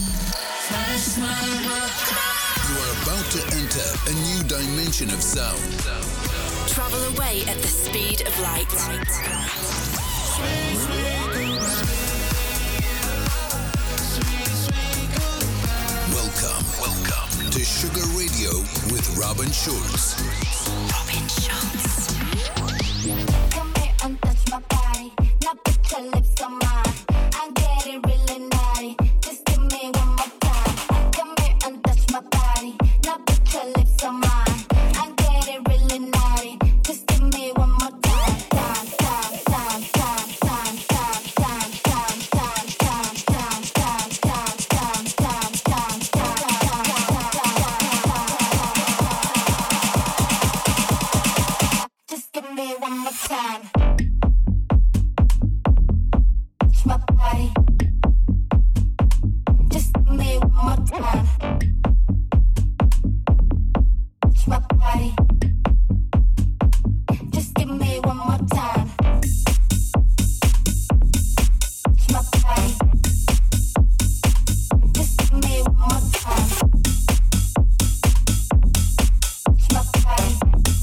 You are about to enter a new dimension of sound. Travel away at the speed of light. Welcome to Sugar Radio with Robin Schulz. Robin Schulz. Come here and touch my body. Now put your lips on mine. I'm getting really naughty. Just give me one more time. Come here and touch my body. Now put your lips on mine. I'm getting really naughty. Just give me one more time. Time, time, time, time, time, time, time, time, time, time, time, time, time, time, time, time. Just give me one more time. Touch my body. Just give me one more time. Touch my body. Just give me one more time. Touch my body. Just give me one more time. Touch my body.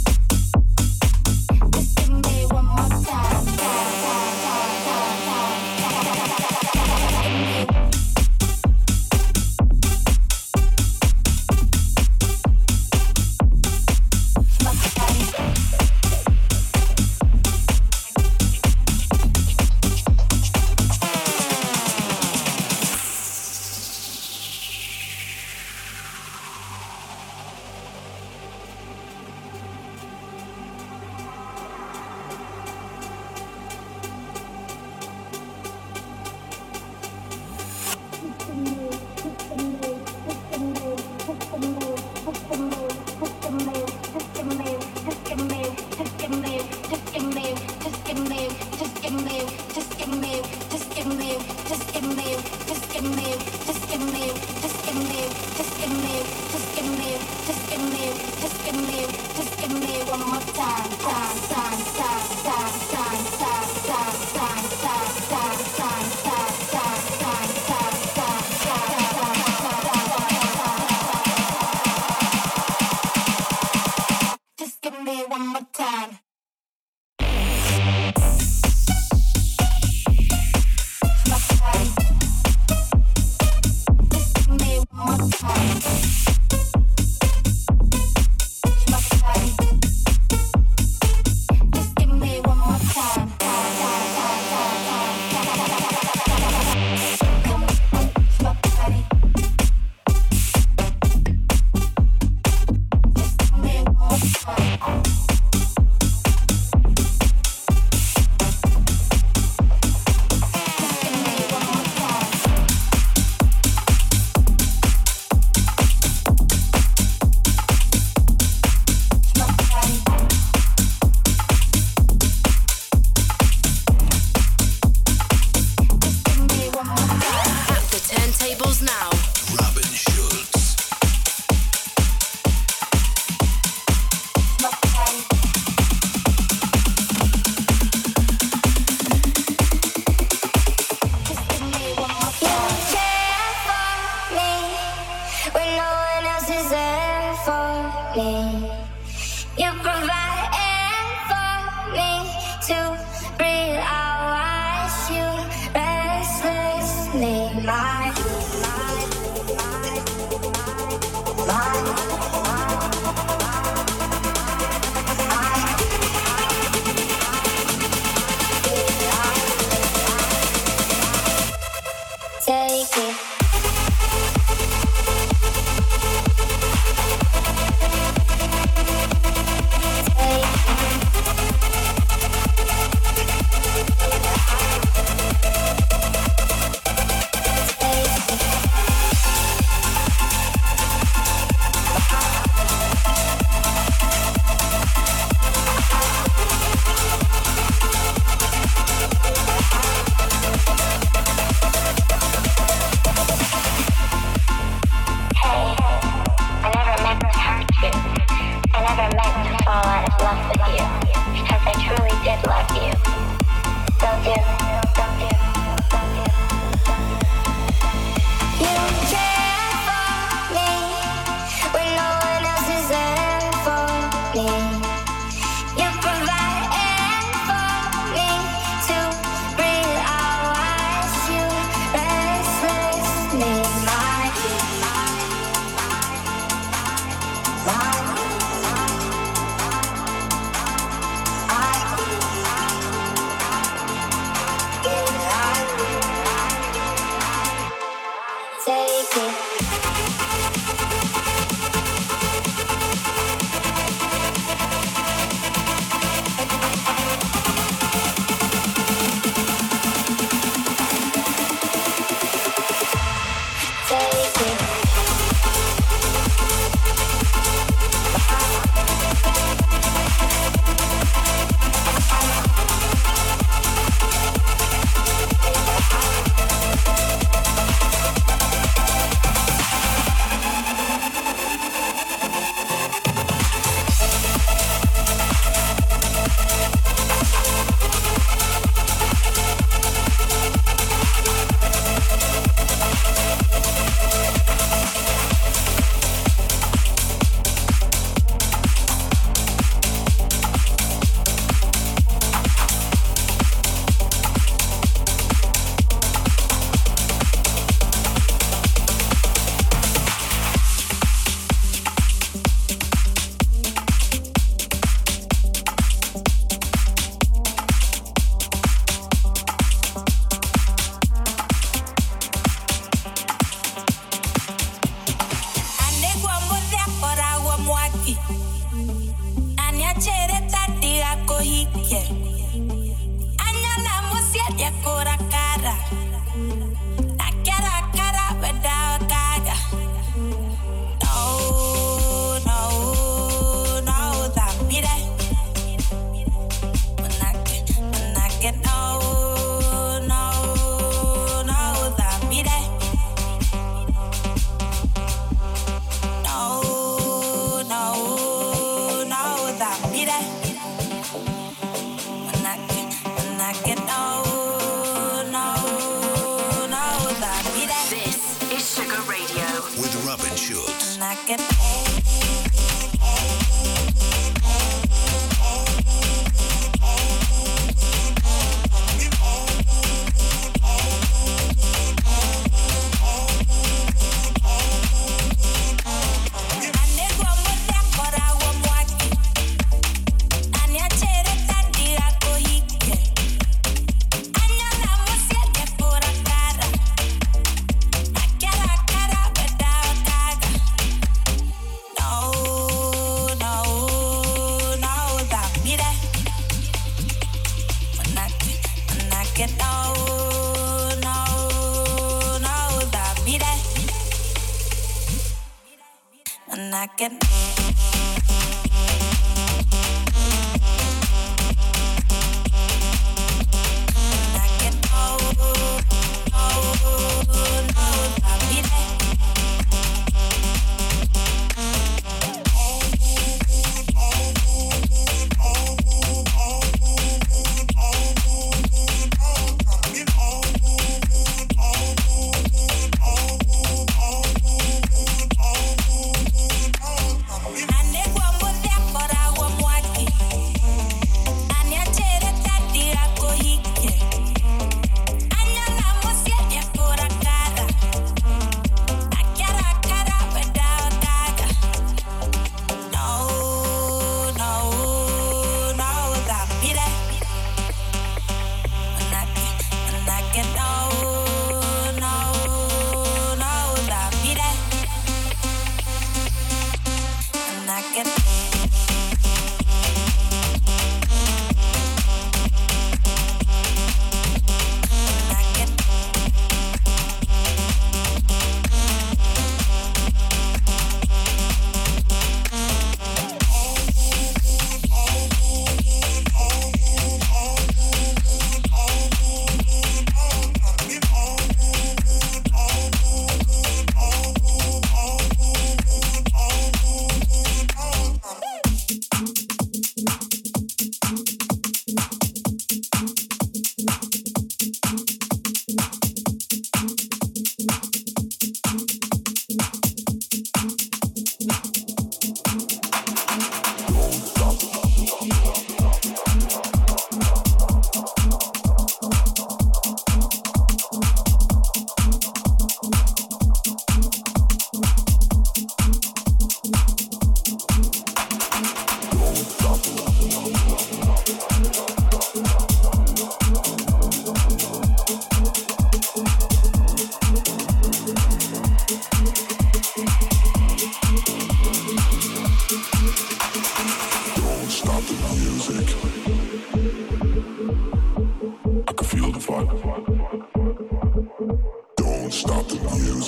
Just give me one more time. My body. Just give me one more time. My body. Just give me one more time. My body. Just give me one more time. Come on, my body. Just give me one more time. At the turntables now. Robin Schulz. You provide air for me to breathe. I watch you restlessly. Take it. You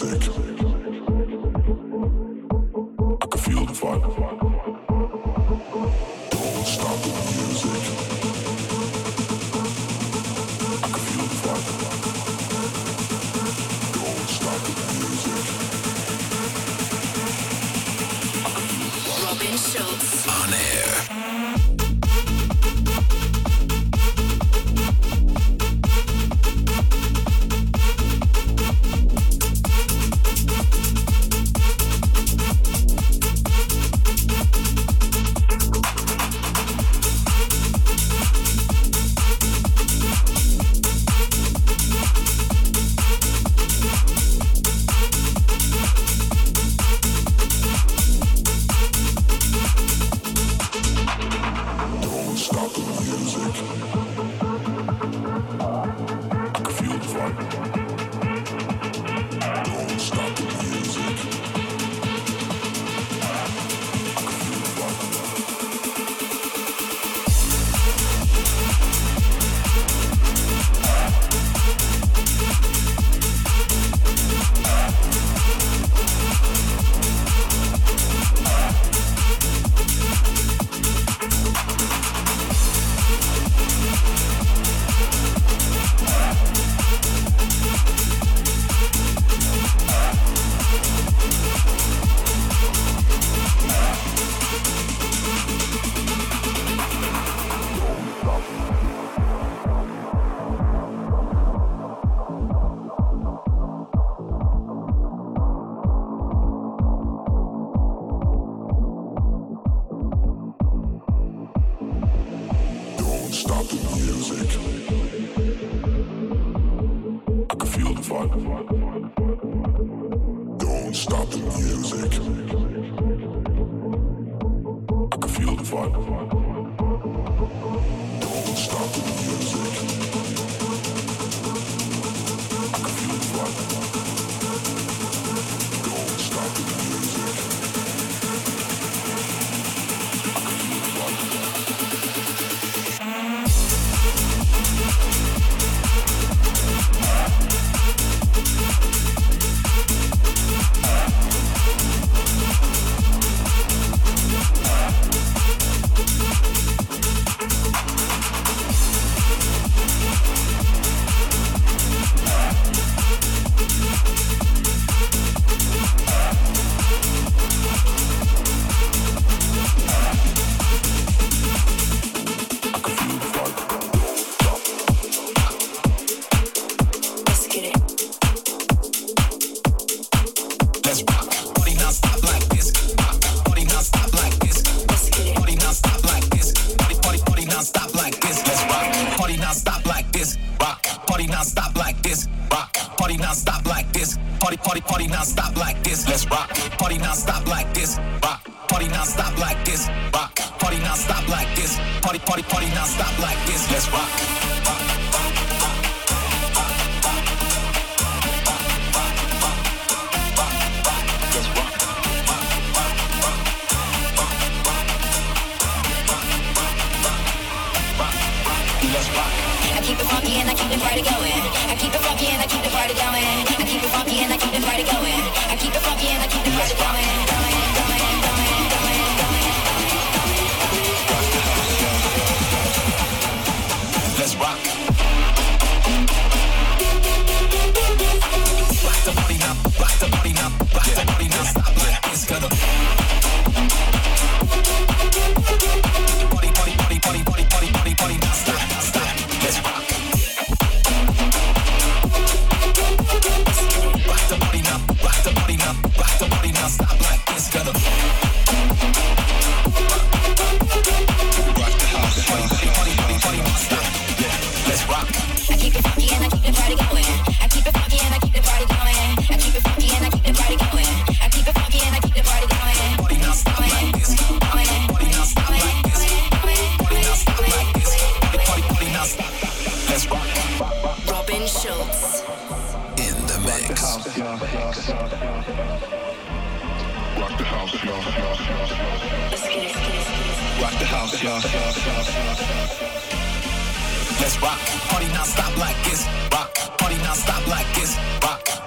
Let's rock, party non-stop like this. Rock, party non-stop like this. Rock,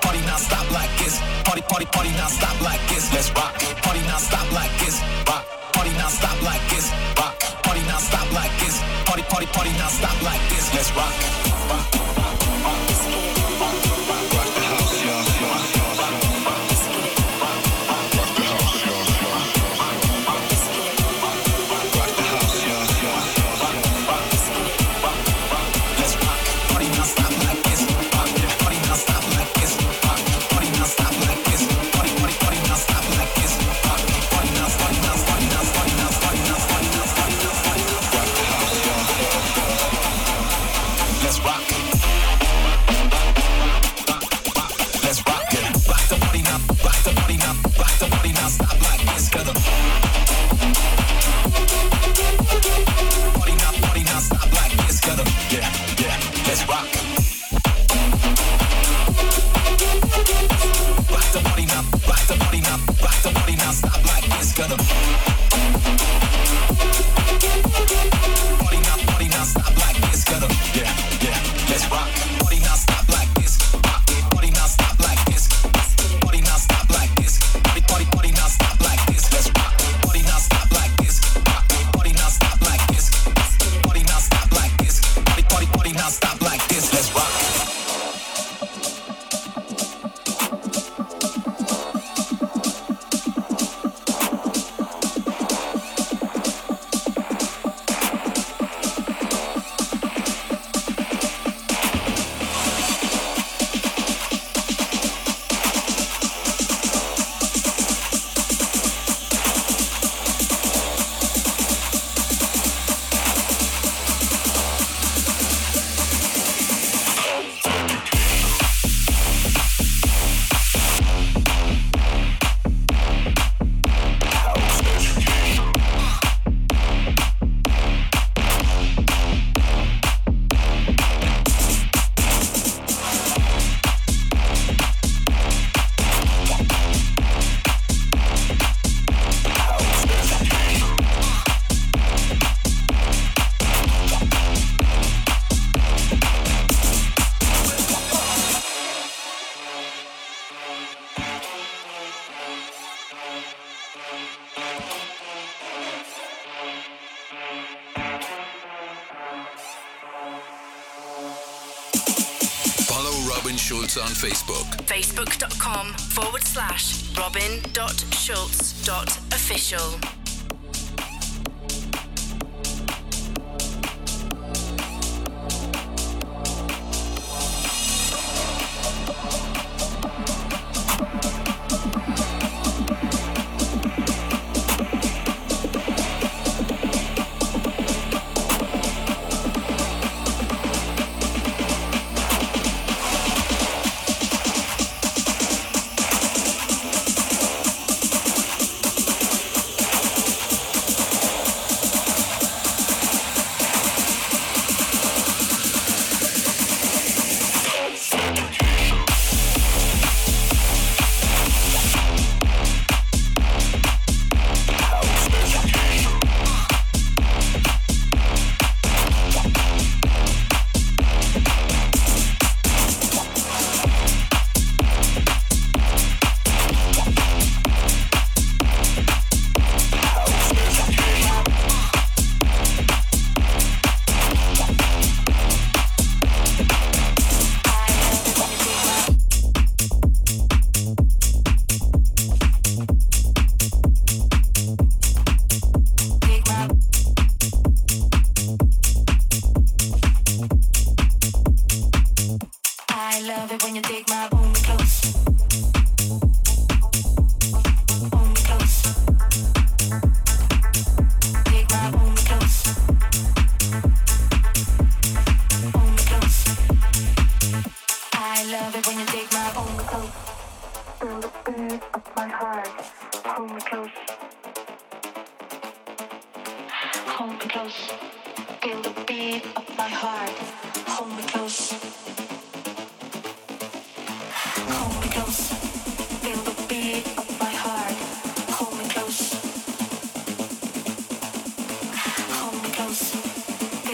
party non-stop like this. Party non-stop like this. Let's rock. Party non-stop like this. Rock. Party non-stop like this. Rock. Party non-stop like this. Party non-stop like this. Let's rock. Rock the house, y'all. Robin Schulz on Facebook. Facebook.com/robin.schulz.official.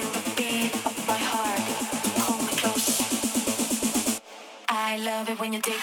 When you dig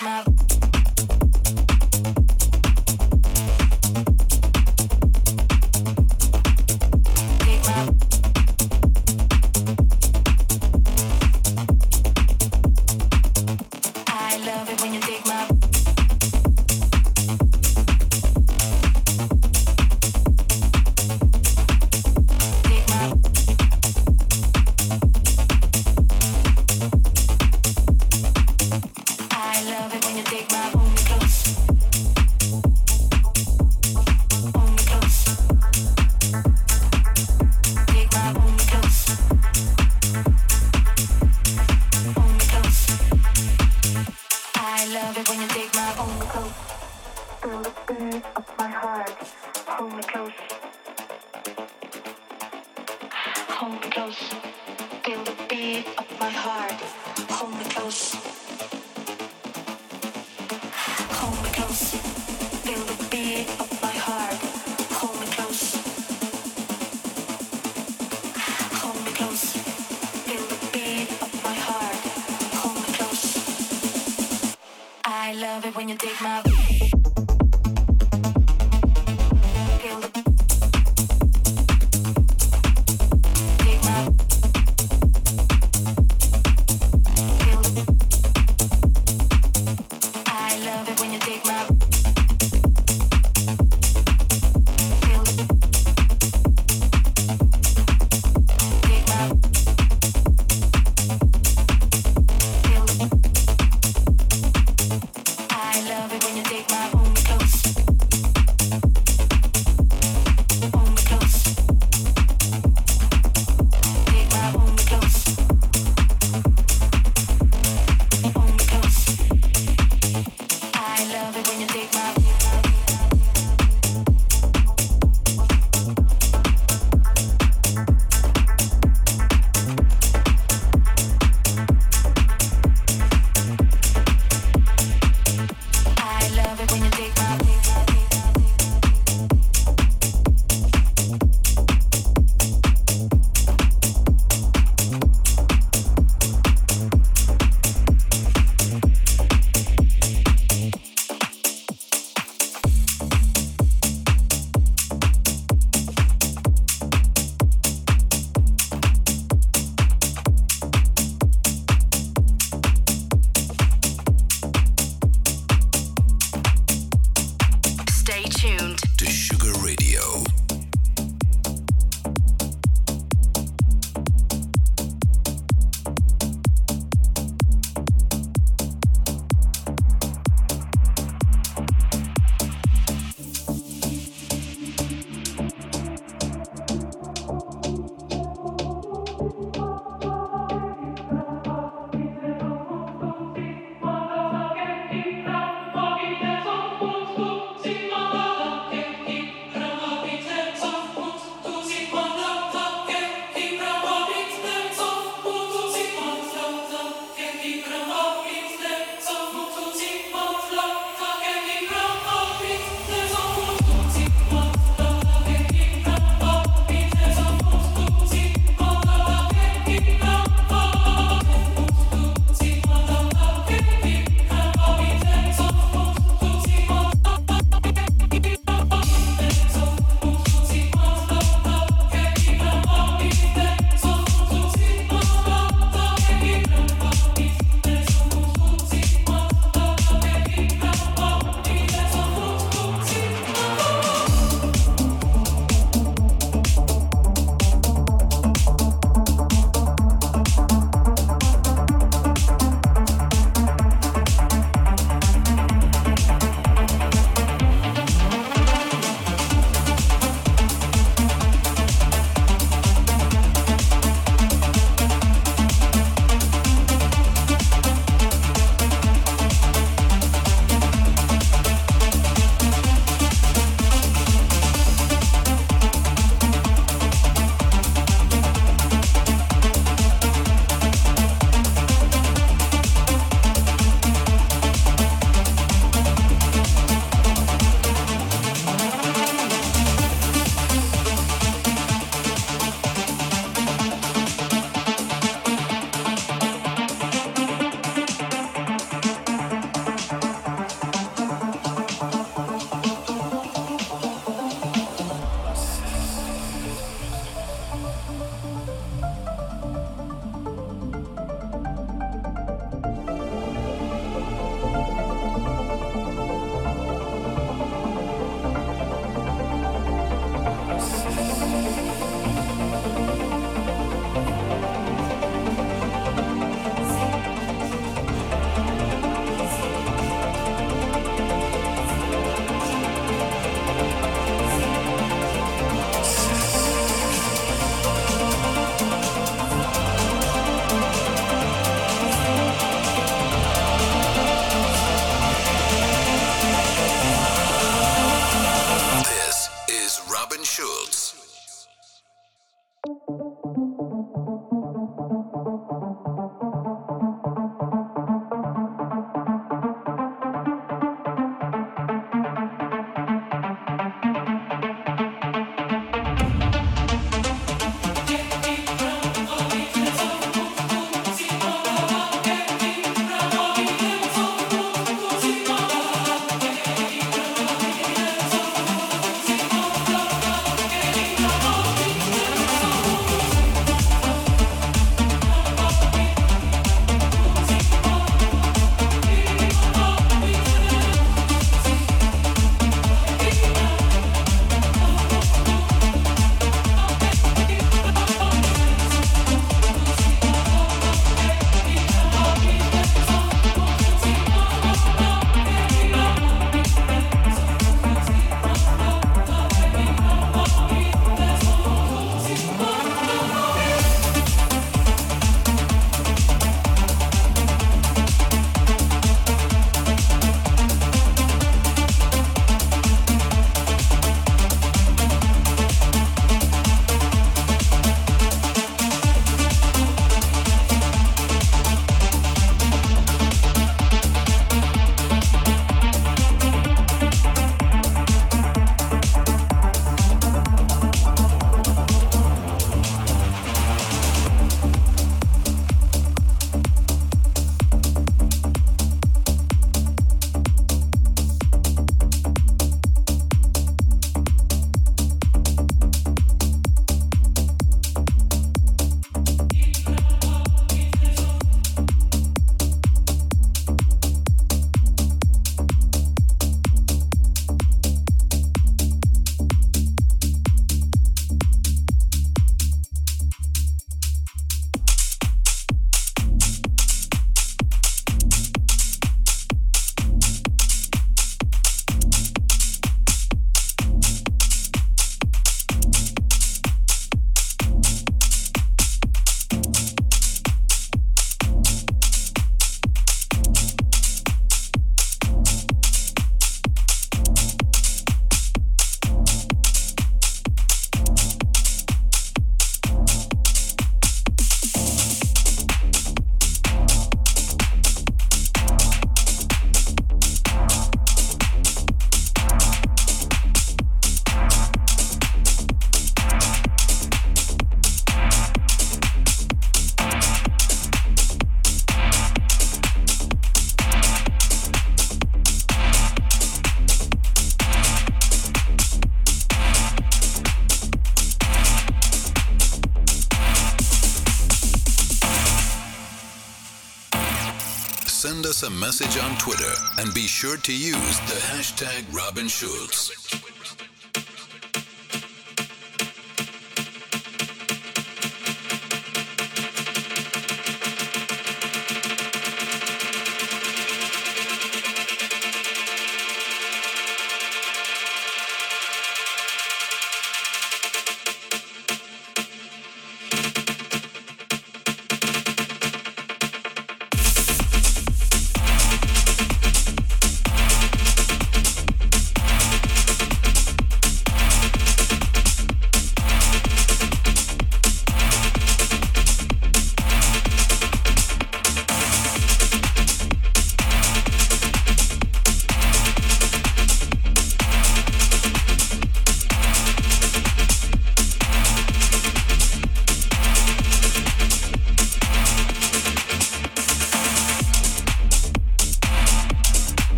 us a message on Twitter and be sure to use the hashtag Robin Schulz.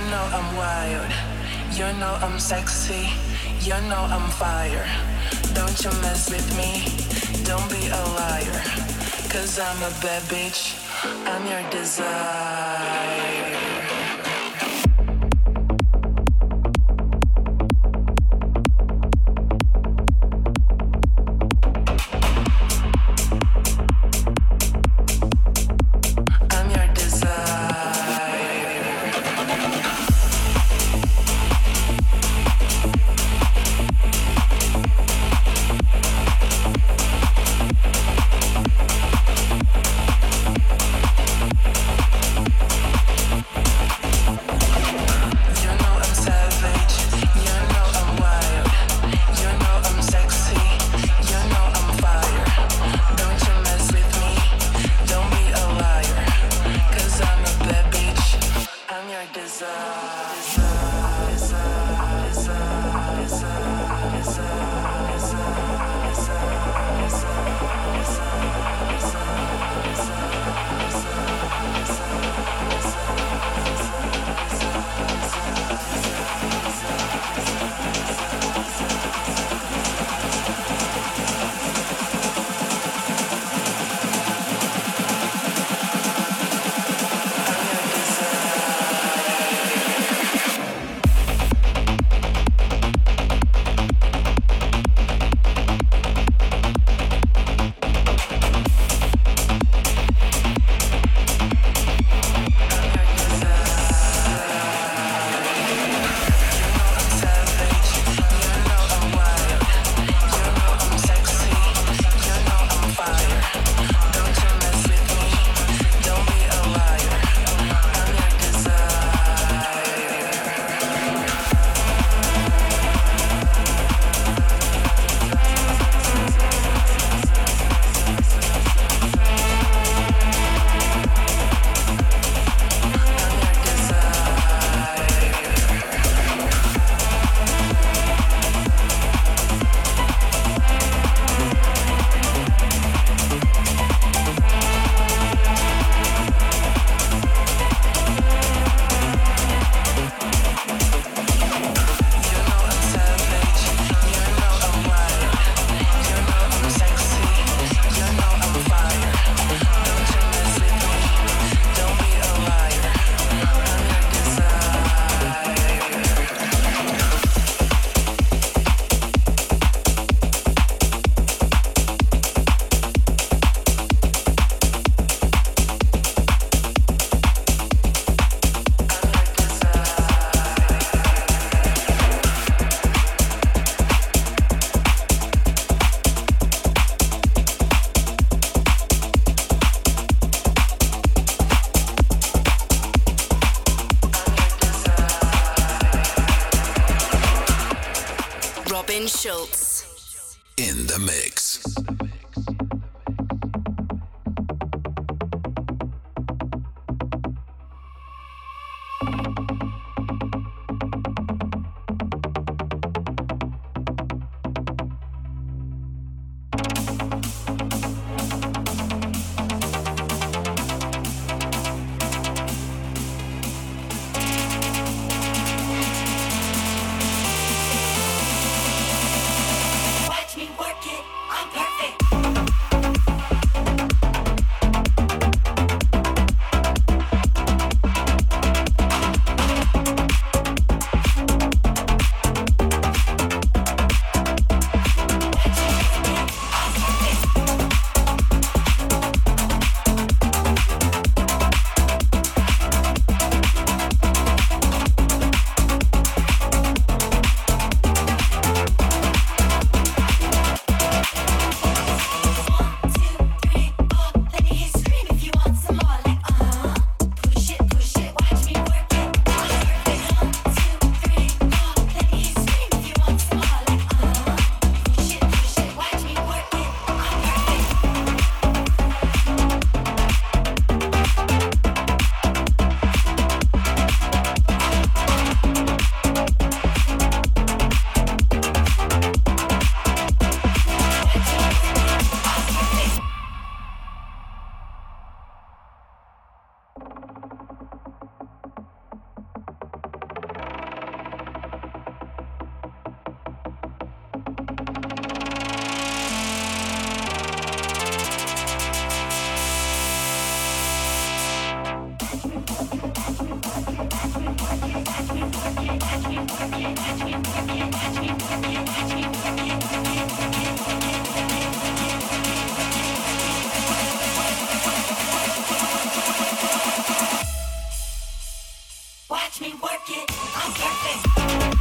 know I'm wild, you know I'm sexy, you know I'm fire. Don't you mess with me, don't be a liar. Cause I'm a bad bitch, I'm your desire. Schultz. In the mix. Watch me work it, I'm perfect. Watch me work it, I'm perfect.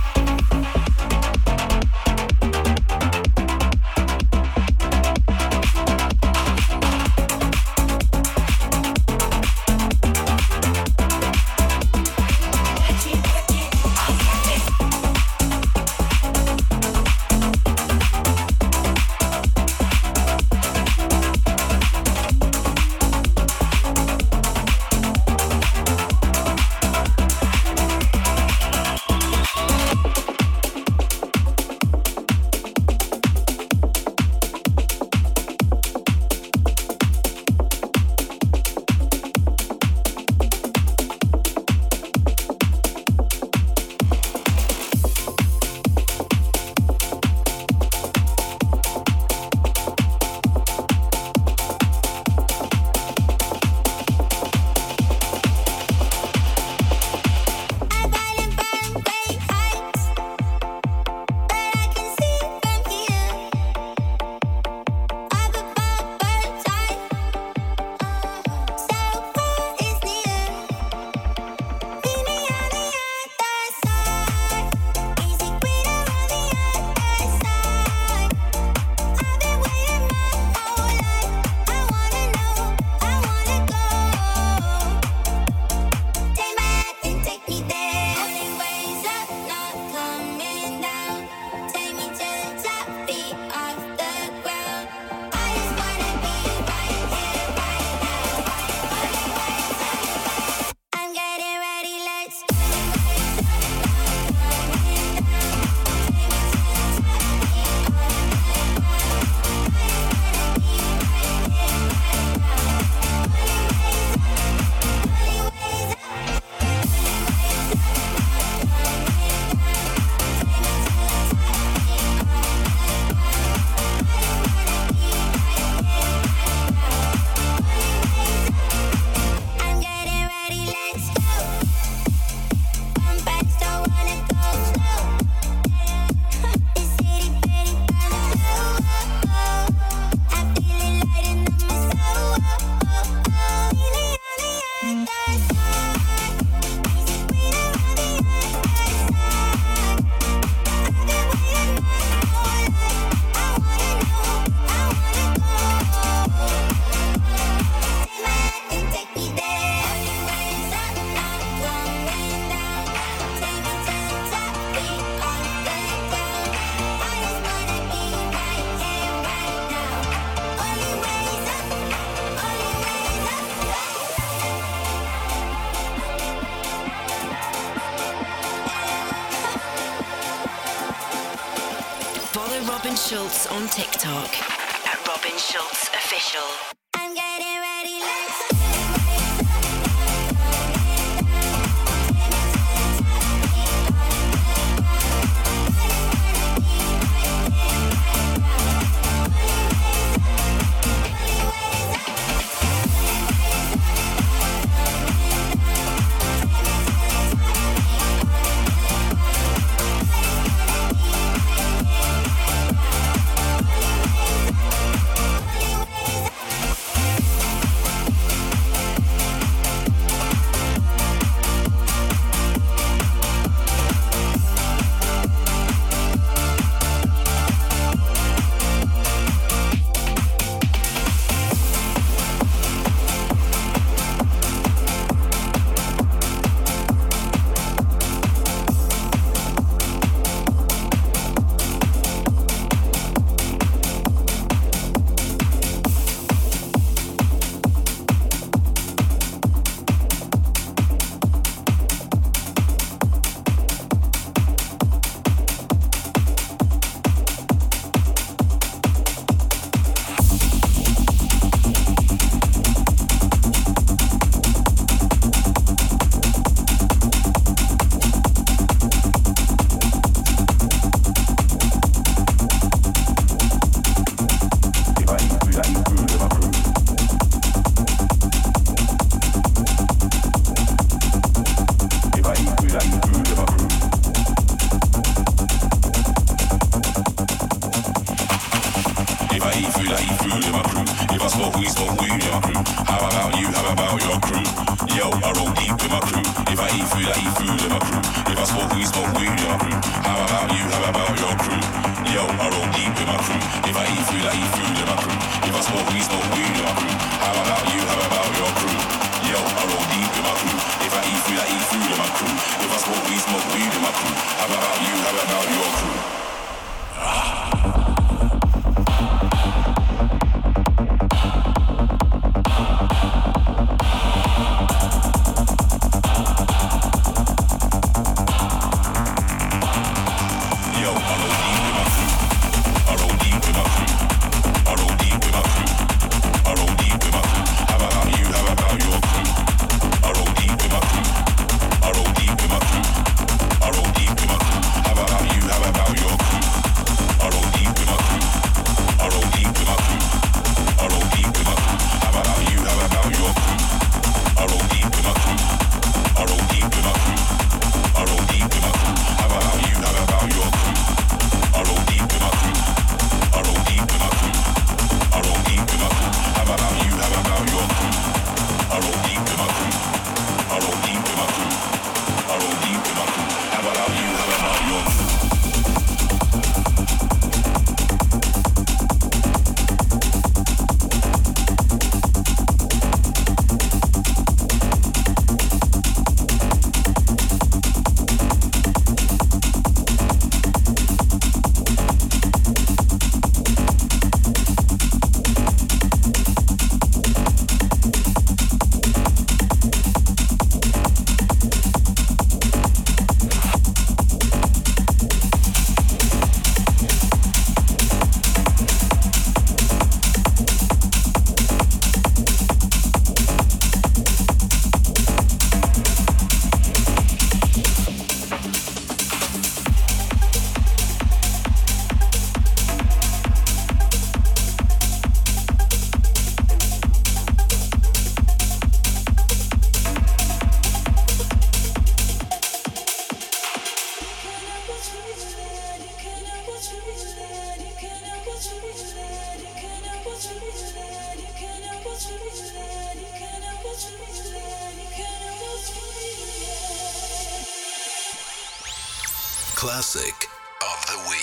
Robin Schulz on TikTok at Robin Schulz Official. I'm getting ready, let's we smoke weed in my crew. How about you? How about your crew? Yo, I roll deep with my crew. If I eat food, I eat food in my crew. If I smoke weed in my crew. How about you? How about your crew? Yo, I roll deep with my crew. If I eat food, I eat food in my crew. If I smoke weed in my crew. How about you? How about your crew? Yo, I roll deep with my crew. If I eat food in my crew. If I smoke weed in my crew. How about you? How about your crew? Classic of the week.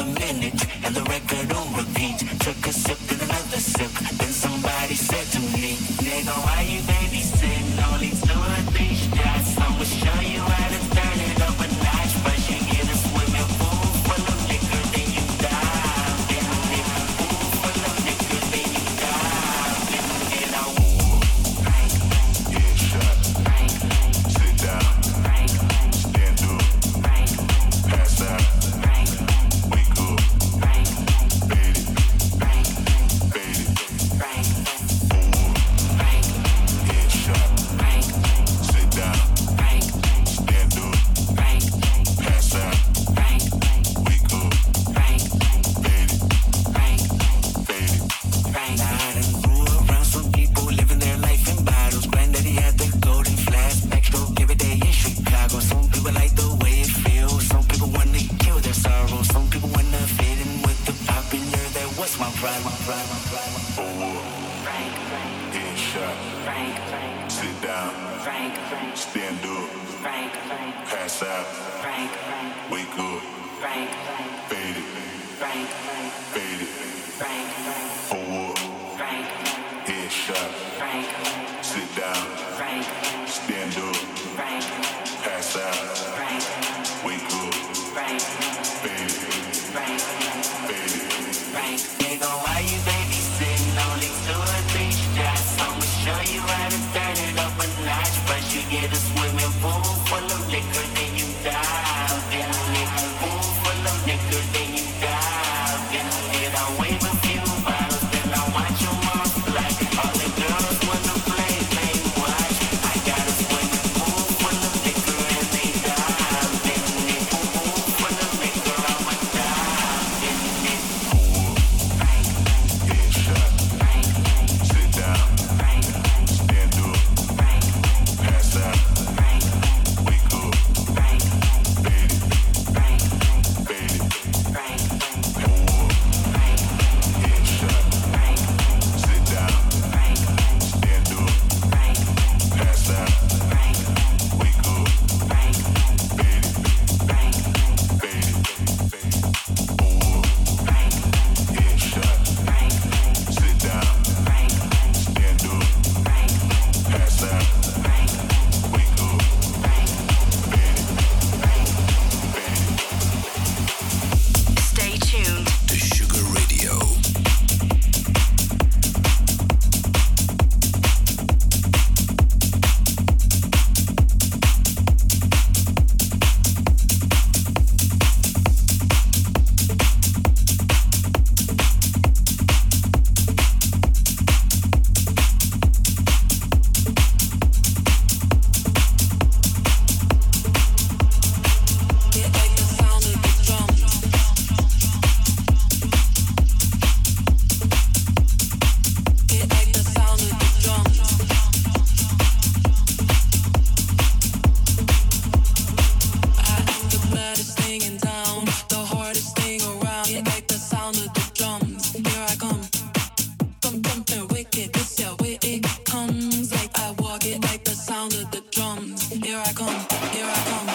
minute, and the record on repeat. Took a sip and another sip, then somebody said to me, nigga, why you babysitting? Only 2 or 3 shots, I'ma show you how to turn it up a notch. First you get a swimming pool full of liquor, then you dive in it. Pool full of liquor, then you dive in it. I Get shot. Sit down. Stand up. Pass out. Wake up. Fade it. Fade it. Forward. Get shot. Sit down. Stand up. Pass out. Wake up. Fade it. Fade it. Now I done grew around some people living their life in bottles. Granddaddy had the golden flask, backstroke every day in Chicago. Some people like the way it feels. Some people wanna kill their sorrow. Some people wanna fit in with the popular. That was my pride, my pride, my pride, my pride. Forward. Get shot. Sit down. Stand up. Pass out. Wake up. Fade it. Fade it. Forward. Head shot. Sit down. Stand up. Pass out. Wake up. Fade it. Fade it. Nigga, why you babysitting? Only 2 or 3 shots, I'ma show you how to turn it up a notch. First you get a swimming pool full of liquor, then you dive in it. Pool full of liquor, then you dive in it. I wave a few bottles, then I watch them all fly. All the girls wanna play, watch. I got a swimming pool full of liquor, and they dive in it. Pool full of liquor, I'ma dive in it. Head shot. Sit down. Stand up. Pass out. Wake up. Fade it. Fade it. Forward. Head shot. Sit down. Stand up. Pass out. Wake up. Fade it. Fade it. Forward. Head shot. Sit down. Stand up. Pass out. Wake up. Fade it. Stay tuned. To Sugar Radio. Get like the sound of the drums. Get like the sound of the drums. I am the baddest thing in town, the hardest thing around. Get like the sound of the drums. Here I come. Thumping wicked, this your way it comes. Like I walk it like the sound of the drums. Here I come, here I come.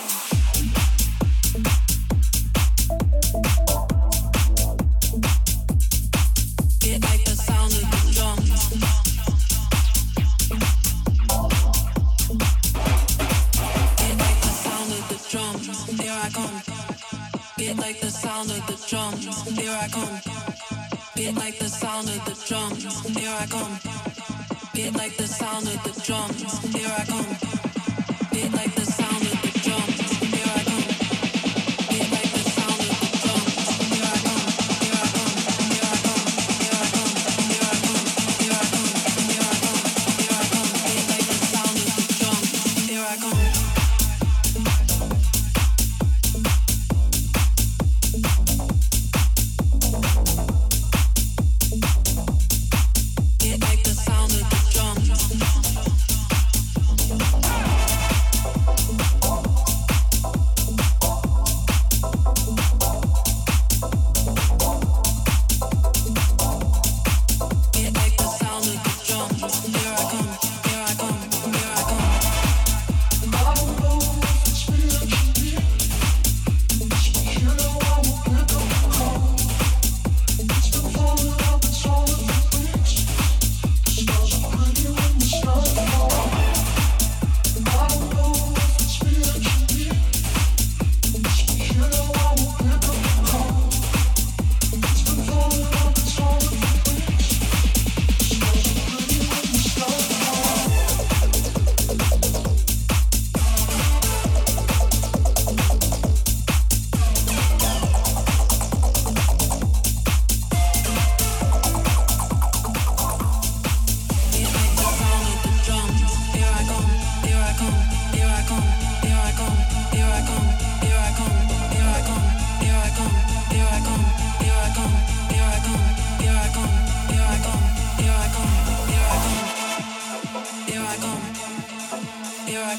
Get like the sound of the drums. Get like the sound of the drums. Here I come. Get like the sound of the drums. Here I come. Get like the sound of the drums. Here I come. Get like the sound of the drums. Here I come. Get like the sound of the drums. Here I come. Get like the sound of the drums. Here I come. Here I come. Here I come. Here I come. Here I come. Here I come. Here I come. Here I come. Get like the sound of the drums. Here I come. Get like the sound of the drums.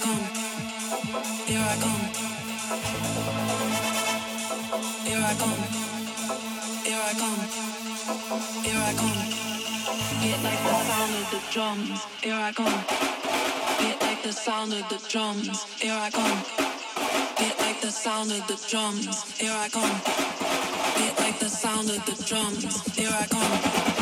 come. Here I come. Here I come. Here I come. Here I come. Get like the sound of the drums. Here I come. Get like the sound of the drums. Here I come. Get like the sound of the drums. Here I come. Get like the sound of the drums. Here I come.